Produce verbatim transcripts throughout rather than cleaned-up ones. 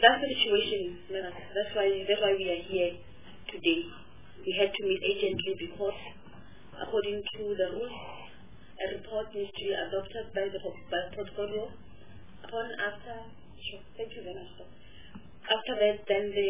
that's the situation, Menas. That's why that's why we are here today. We had to meet urgently because, according to the rules, a report needs to be adopted by the by portfolio. Upon after, sure, thank you very much. After that, then the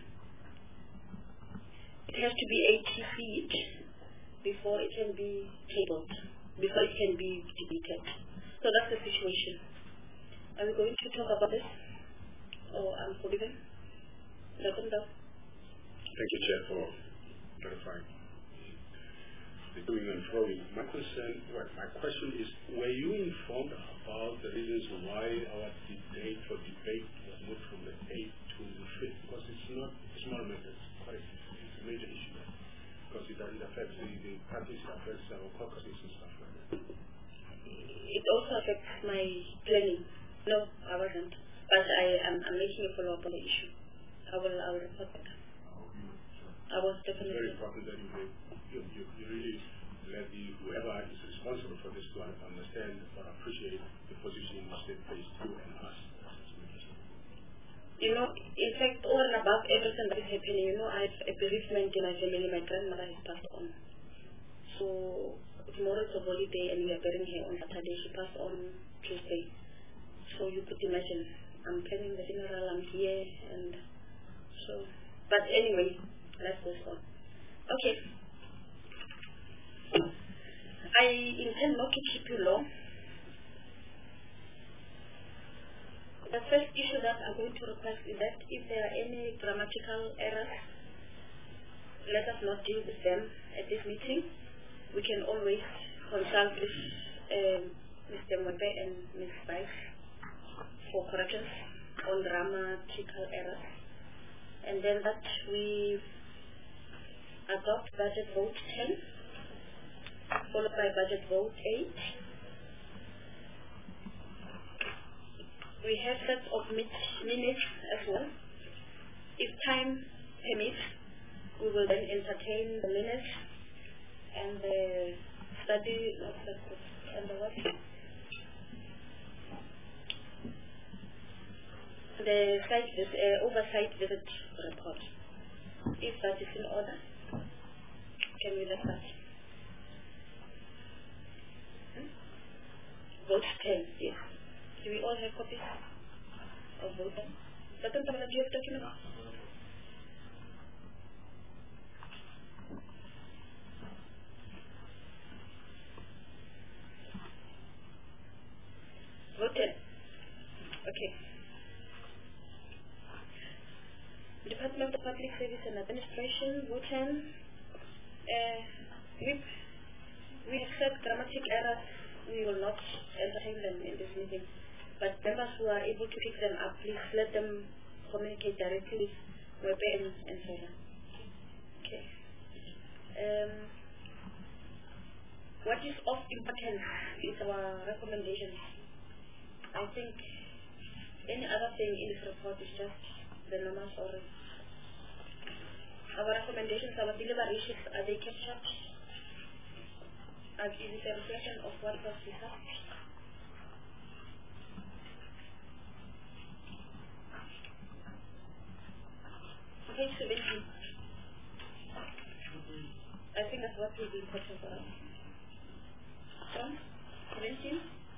it has to be eighty feet before it can be tabled, before it can be debated. So that's the situation. Are we going to talk about this? Or I'm forgiven? Thank you, Chair, for clarifying. The doing and throwing. My concern, well, my question is, were you informed about the reasons why our date for debate was moved from the eighth to the fifth? Because it's not a small matter, it's quite it's a major issue. Because it, it affects the, the parties, it affects our caucuses and stuff like that. It also affects my planning. No, I wasn't. But I am I'm making a follow-up on the issue. I will, I will report back. I was definitely... It's very important that you, you, you, you really let the, whoever is responsible for this to understand or appreciate the position in which they place you and us. You know, in fact, over and above everything that is happening, you know, I have a bereavement in my family. My grandmother has passed on. So, tomorrow is a holiday and we are burying her on Saturday. She passed on Tuesday. So, you could imagine, I'm planning the funeral, I'm here, and so, but anyway, let's go on. Okay. I intend not to keep you long. The first issue that I'm going to request is that if there are any grammatical errors, let us not deal with them at this meeting. We can always consult with um, Mister Mwebe and Miz Vice for corrections on grammatical errors. And then that we adopt budget vote ten, followed by budget vote eight. We have sets of minutes as well. If time permits, we will then entertain the minutes and the study and the what? The site visit, uh, oversight visit report. If that is in order, can we let that? Hmm? Vote ten, yes. Do we all have copies of vote ten? Dr. Tamala, do you have documents? Vote ten. Okay. Department of Public Service and Administration, vote ten. Uh, we, we accept grammatic errors. We will not entertain them in this meeting. But members who are able to pick them up, please let them communicate directly with Webe and, and so on. Okay. Um, what is of importance is our recommendations. I think any other thing in this report is just the normal story. Our recommendations, our delivery shifts, are they captured? Is it a reflection of what was discussed? Page seventeen. I think that's what will be important for us. John, seventeen.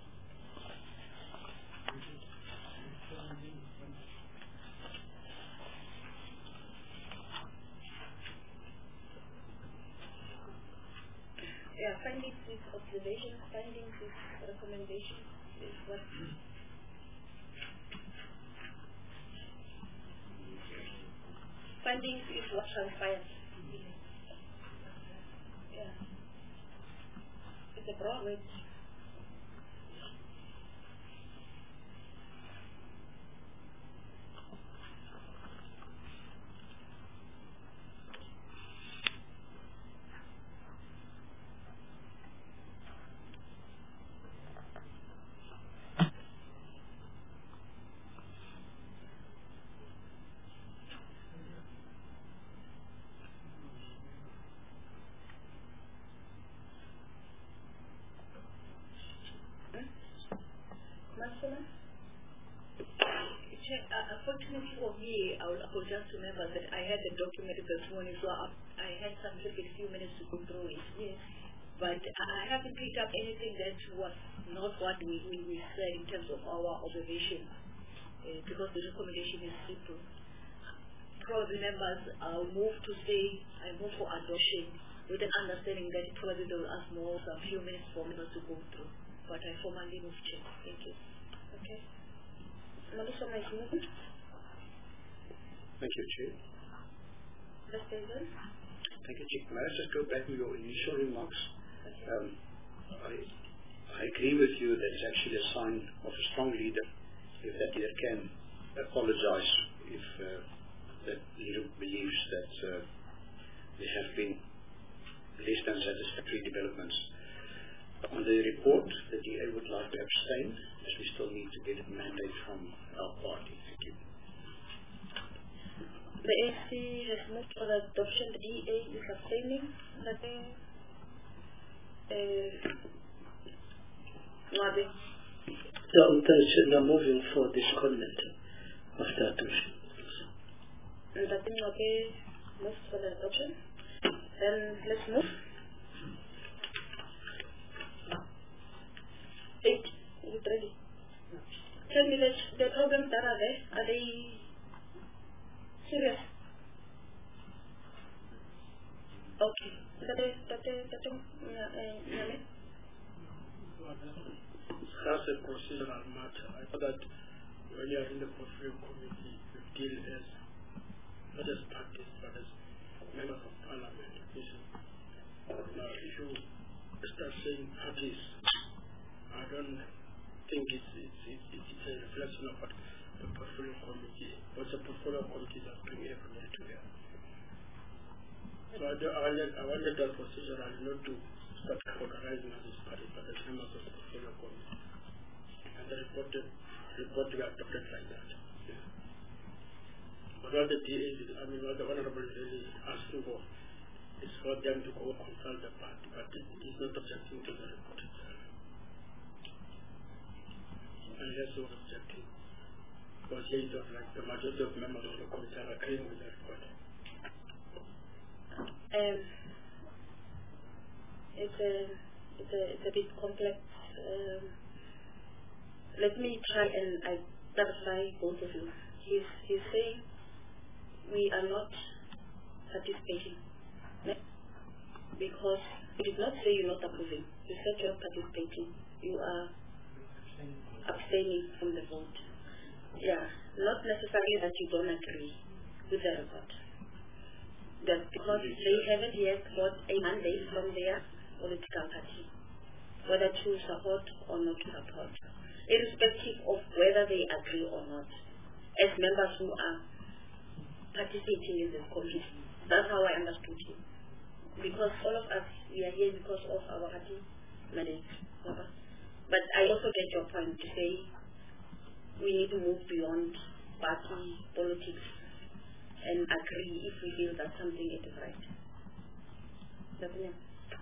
Yeah, findings with observations, findings with recommendations is what. Findings is what transpires. Yeah. It's a broad word. unfortunately for me, I will apologize to members that I had the document this morning, so I, I had some little bit few minutes to go through it. Yes. But I haven't picked up anything that was not what we, we, we said in terms of our observation, uh, because the recommendation is simple. Probably members uh, move to say, I move for adoption, with an understanding that probably they will ask more, some few minutes for members to go through. But I formally move check. Thank you. Okay. Melissa, my movement. Thank you, Chair. Mister David. Thank you, Chief. May I just go back to your initial remarks? Okay. Um, I, I agree with you that it's actually a sign of a strong leader if that leader can apologize if uh, that leader believes that uh, there have been less than satisfactory developments. On the report, the D A would like to abstain, as we still need to get a mandate from our party. Thank you. The A C has moved for the adoption. The D A is abstaining. Nothing. Uh, Nothing. The alternatives are moving for disconnect after adoption. And nothing. Okay. Moves for the adoption. Then let's move. Eight. Is it ready? Tell me that the problems that are there, are they serious? Okay. That is, that is, that is, Nyame? That's a procedural matter. I thought that when you are in the portfolio committee, you deal as, not as parties, but as members of parliament. Now, if you start saying parties, I don't think it's, it's, it's, it's a reflection of what the portfolio committee, what the portfolio committee that bring everyone together. So I, do, I, wanted, I wanted that procedurally not to start organizing as this party, but as members of the portfolio committee. And the report, the report to be adopted like that. Yeah. But what the D A is, I mean, what the Honorable is really asking for is for them to go consult the party, but it is not objecting to the report itself. And yes, we are objecting. Because here it was like the majority of members of the committee are agreeing with the report. Um, it's a, it's a, it's a bit complex. Um, let me try and I clarify both of you. He's, he's saying we are not participating. Because it did not say you're not approving. You said you're participating. You are abstaining from the vote. Yeah, not necessarily that you don't agree with the report. That because they haven't yet got a mandate from their political party, whether to support or not to support, irrespective of whether they agree or not, as members who are participating in this committee. That's how I understood it. Because all of us, we are here because of our party mandate. But I also get your point to say we need to move beyond party politics and agree if we feel that something is right. Definitely.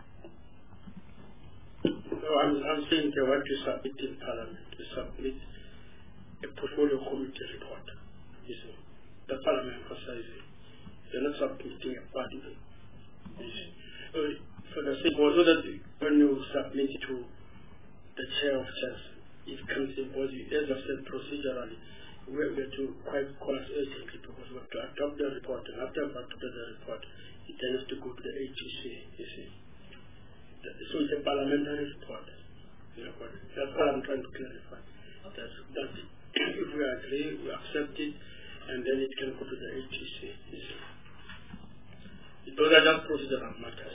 So I'm, I'm saying they want to submit in Parliament, to submit a portfolio committee report. You see, the Parliament emphasizes they're not submitting a party. So, so the same also that when you submit it to the chair of chairs, it comes in body, as I said, procedurally, we are going to quite call us urgently because we have to adopt the report, and after we adopted the report, it then has to go to the A G C, you see. So it's a parliamentary report. You know, that's what I'm trying to clarify. That's, that if we agree, we accept it, and then it can go to the A G C, you see. Those are just procedural matters.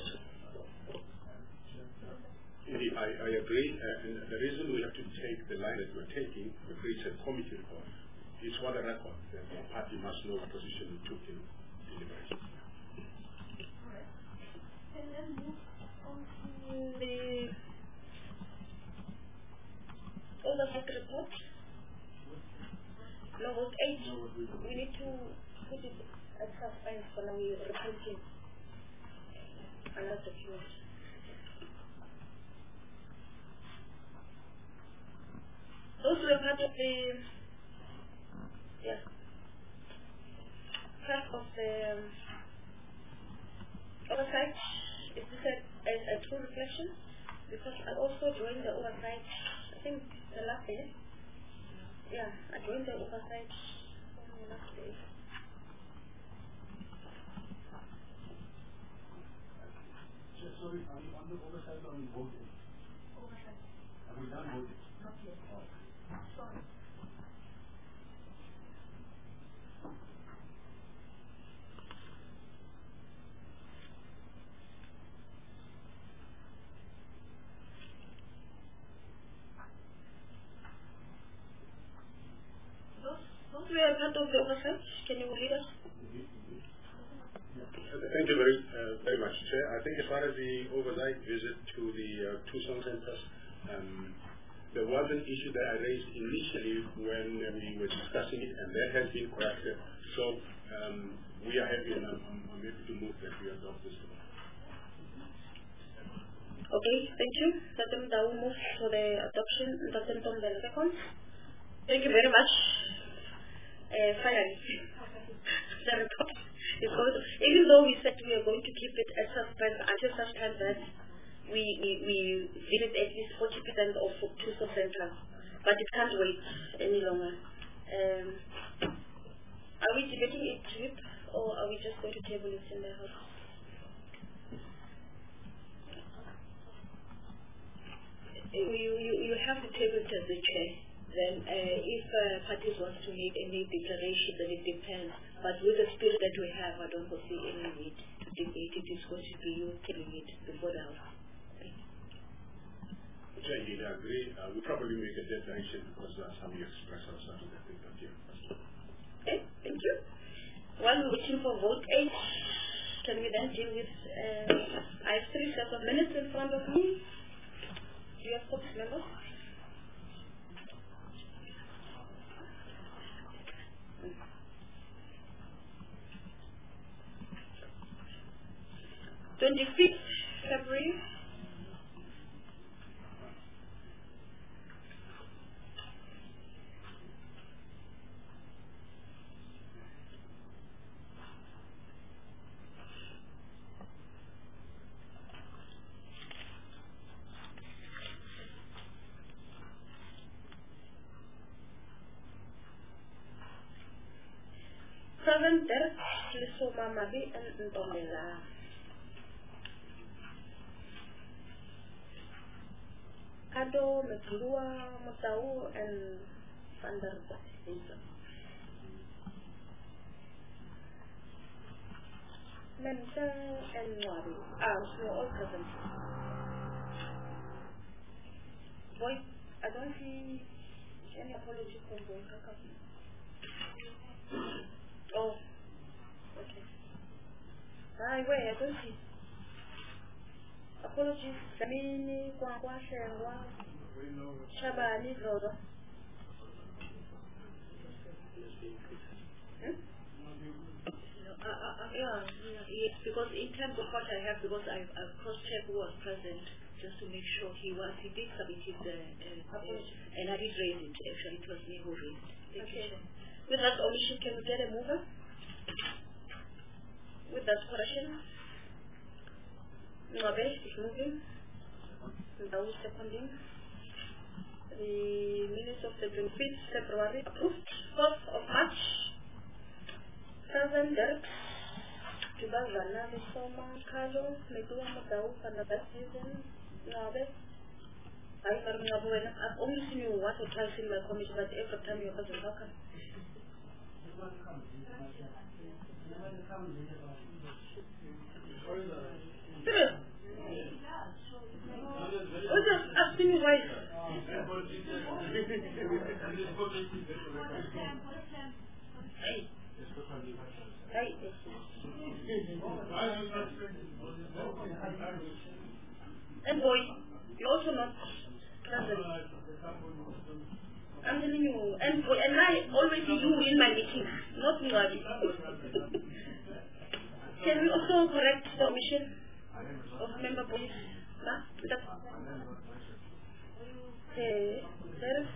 Indeed, I, I agree. Uh, and the reason we have to take the line that we're taking, the it's a committee report, is for the record. The party must know the position we took in deliberation. All right. And then move on to the oversight report. No, vote eight. We need to put it at suspense when we report it. Another document. Those who are part of the, yeah, the um, oversight, is this a, a, a true reflection? Because I also joined the oversight, I think the last day. Yeah, I joined the oversight on the last day. Sorry, on, on the oversight on voting. Oversight. Have we done voting? Not yet. Oh. Sorry. Those, those were part of the oversight. Can you read us? Thank you very, uh, very much, Chair. I think as far as the oversight visit to the uh, two song centers, um, there was an issue that I raised initially when uh, we were discussing it, and that has been corrected. So um, we are happy, and I'm, I'm, I'm happy to move that we adopt this tomorrow. Okay, thank you. Madam Dao moves for the adoption. Doctor Tom the second. Thank you very much. Uh, finally, the report is going to, even though we said we are going to keep it as suspense until such time that we, we, we visit at least forty percent of two centers, but it can't wait any longer. Um, are we debating it trip, or are we just going to table it in the house? You, you, you have to table it as a chair. Then uh, if uh, parties want to make any declaration, then it depends. But with the spirit that we have, I don't foresee any need to debate it. It's going to be you telling it before the house. Chair, indeed, I agree. Uh, we probably make a declaration because that's how we express ourselves in the thing that you Okay, thank you. While we're waiting for vote eight, can we then deal with, uh, I have three sets of minutes in front of me. Do you have copies, members? twenty-fifth February. Present Derek Lisoma Mabi and Ntomela. Ado, Metlua, Motau, and Vanderbilt. Mensa and Nwari. Ah, so all present. Boy, I don't see any apology from Boy Kaka. Oh, okay. Ah, wait, I don't see. Apologies. Samini, Kwangwa, Sherwa, Shabani, Zodo. Hmm? Uh, uh, uh, yeah, yes, because in terms of what I have, because I've, I've cross-checked who was present, just to make sure he was, he did submit his, uh, uh, uh, and I did raise it, actually, it was me who raised it. Thank Okay. you. With that omission, can we get a mover? With that correction? Ngabe is moving. Ndau seconding. The minutes of the twenty-fifth February approved. fourth of March. Seven Derek. Tubazana, Misoma, Carlo, Medua, Madau, Vanderbilt, Ngabe. I've only seen you once or twice in my committee, but every time you're present, how come? Serious? What's that? I've seen you twice. Hey. Hey. And boy, you're also not present. I'm telling you, and and I always see you in my meetings, not Ngabi. Can we also correct the omission of member police? Nah, that's okay. There's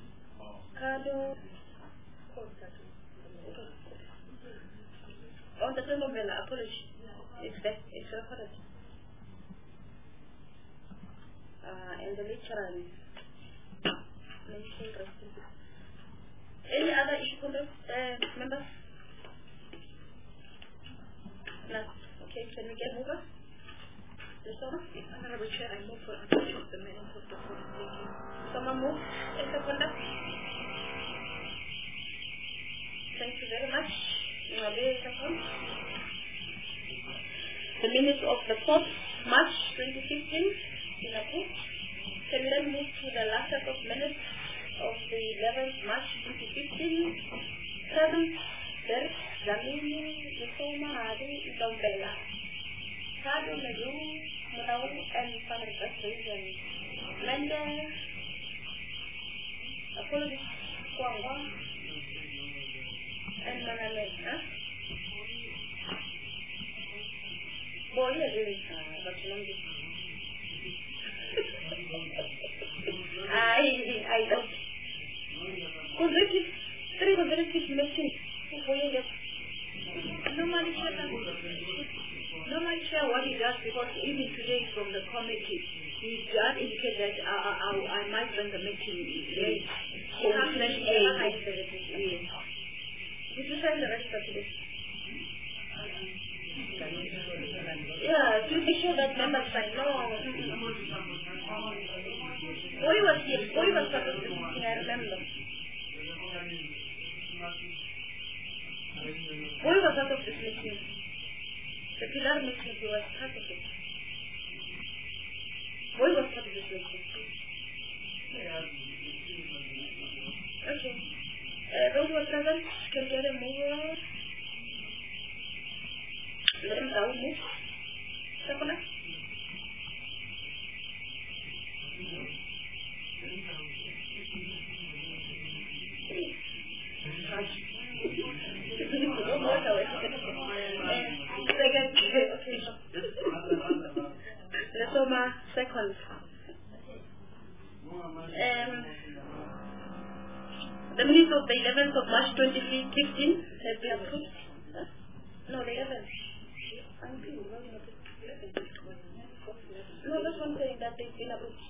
Kado. On Ntombela, apology. It's there. It's recorded. Uh, and the lecturer. Any other issue, uh, members? No. Okay, can we get over? Honorable Chair, I move for adoption of the minutes of the forum. Thank you. Someone move? A seconder? Thank you very much. The minutes of the fourth March twenty fifteen in approved. Can we then move to the last set of minutes of the eleventh March twenty fifteen? seventh, Derek, Zamini, Isoma, Hadi, Ntombela. Kado, Medu, Munau, and family reason. Mende, apologies, Kwangwa, and Maname, huh? Boy, I really, but you know this. I, I don't. Consecutive, three consecutive machines. Normally, normally share what he does because even today from the committee, he does indicate that I, I, I might run the meeting late. He has mentioned eight. Yes. Did you sign the register today? Yeah, to be sure that members sign. No. Boy was here. Boy was part of the meeting, I remember. Boy was out of this meeting. The Pilar meeting, he was part of it. Boy was part of this meeting. Okay. Uh, those who are present can get a move. Let them down move. Second. Lesoma second. Um, the minutes of the eleventh of March twenty fifteen have been approved. No, the eleventh. No, that's one thing that they've been approved.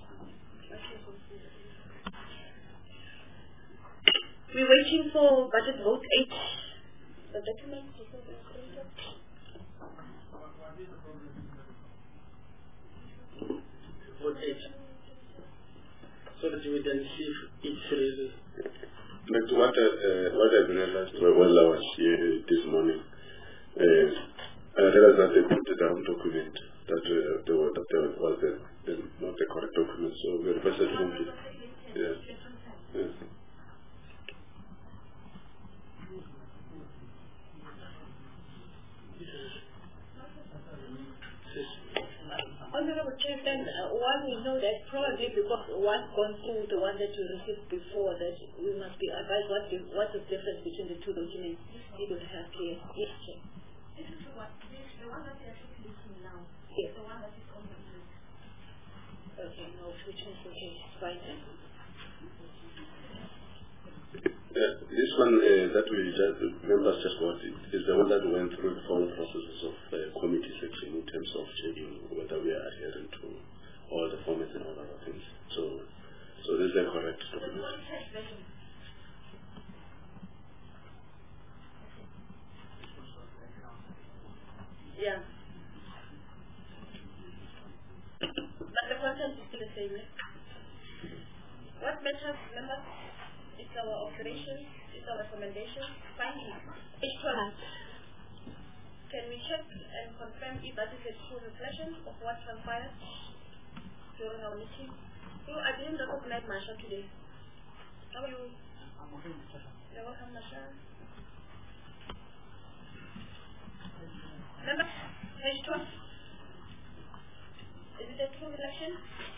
We're waiting for budget vote eight. The document is printed. Vote eight. So that we then see if it's really. But what, uh, uh, what I realized while I was here this morning, uh, I realized that they put the down document that uh, they were, that there was the, the, not the correct document, so we requested from it. Yeah. Yeah. Honorable Chair, then uh, one we know that probably because one gone through the one that we received before, that we must be advised what the, what the difference between the two documents we will have here. Yes, Chair. This is what, this, the one that we are looking now. Yes. The one that is complete. Okay, no, which is okay, fine. Yeah, this one uh, that we just, members just got it, is the one that went through the formal processes of uh, committee section in terms of checking whether we are adhering to all the formats and all other things. So, so this is the correct document. Yeah. But the content is still the same, eh? What matters, members? It's our operation, it's our recommendation. Finally, each one. Can we check and confirm if that is a true reflection of what transpired during our meeting? So I didn't recognize Masha today. How are you? I'm okay, Masha. You're welcome, Masha. Remember, page twelve. Is it a true reflection?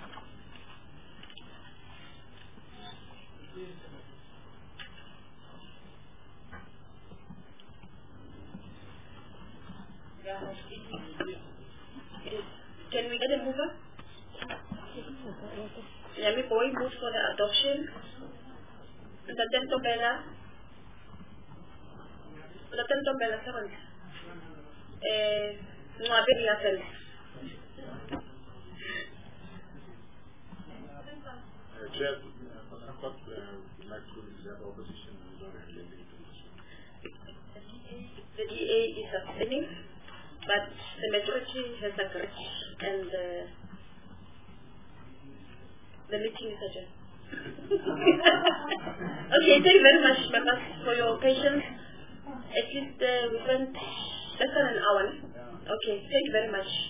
Can we get a mover? Let me boy move for the adoption. The Ntombela. The Ntombela seventh. Uh, Mwabiri Hassan. Chair, I thought would like to reserve opposition on and lending The D A is abstaining, but the majority has agreed, and uh, the meeting is adjourned. Okay, thank you very much, members, for your patience. At least uh, we spent less than an hour. Okay, thank you very much.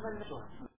tsona.